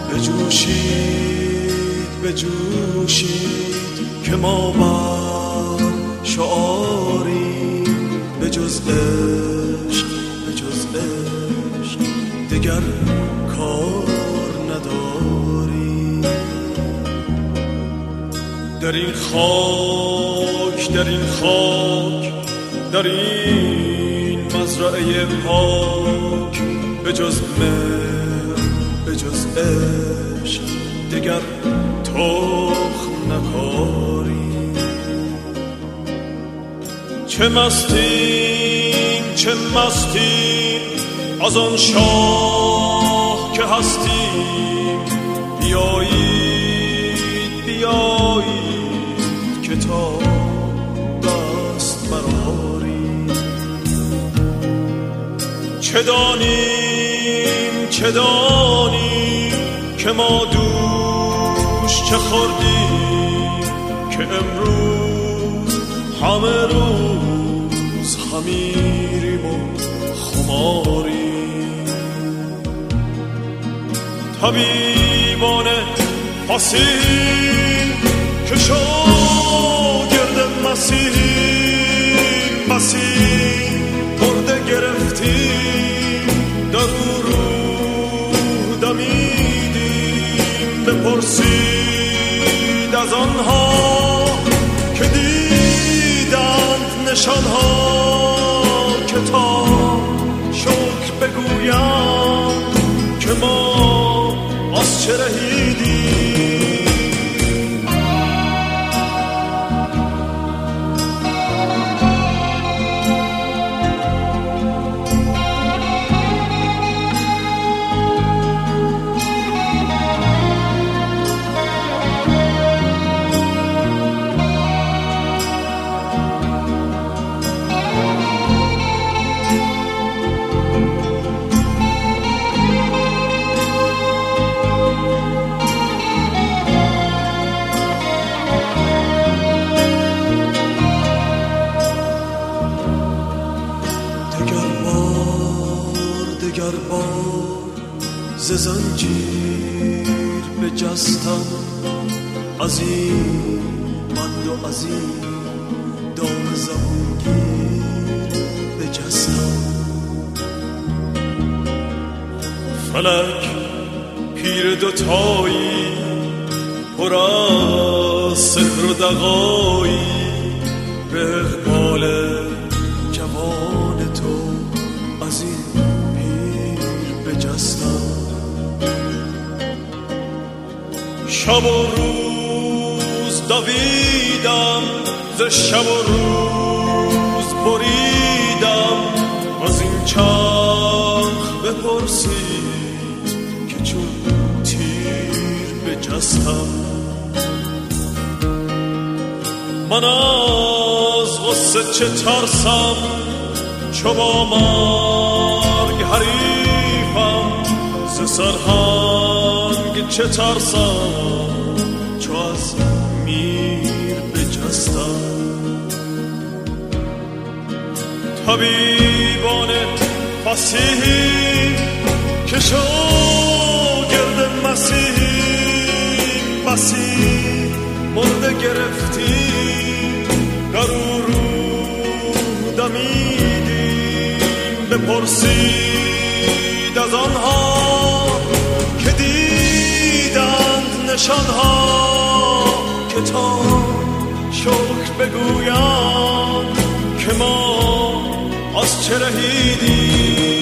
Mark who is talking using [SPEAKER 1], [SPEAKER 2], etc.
[SPEAKER 1] بجوشید که ما بر شعاریم به جز عشق دگر کار نداریم. در این خاک در این مزرعه پاک به جز مهر به جز عشق دگر تخم نکاریم. چه مستیم از آن شاه که هستیم. بیایید که تا دست براریم. چه دانیم که ما دوش چه خوردیم که امروز همه روز خمیریم و خماریم. طبیبان فصیح که شاگرد مسیح مرده گرفتیم در او روح دمیدیم. بپرسید از آنها که دیدند نشانها که تا شکر بگویم که ما از چه رهیدیم. دگر بار ز زنجیر بجستم، از این بند و از این دام زبونگیر بجستم. فلک پیر دوتایی پر از سحر و دغایی به اقبال جوان تو از این شب و روز دویدم، ز شب و روز بریدم. از این چرخ بپرسید که چون تیر بجستم. من از غصه چه ترسم چو با مرگ حریفم. ز سرهنگ چه ترسم چو از میر بجستم. طبیبان فصیح که شاگرد مسیح مرده گرفتیم در او روح دمیدیم. بپرسید از آنها که دیدند نشانها که تا شکر بگویم که ما از چه رهیدیم.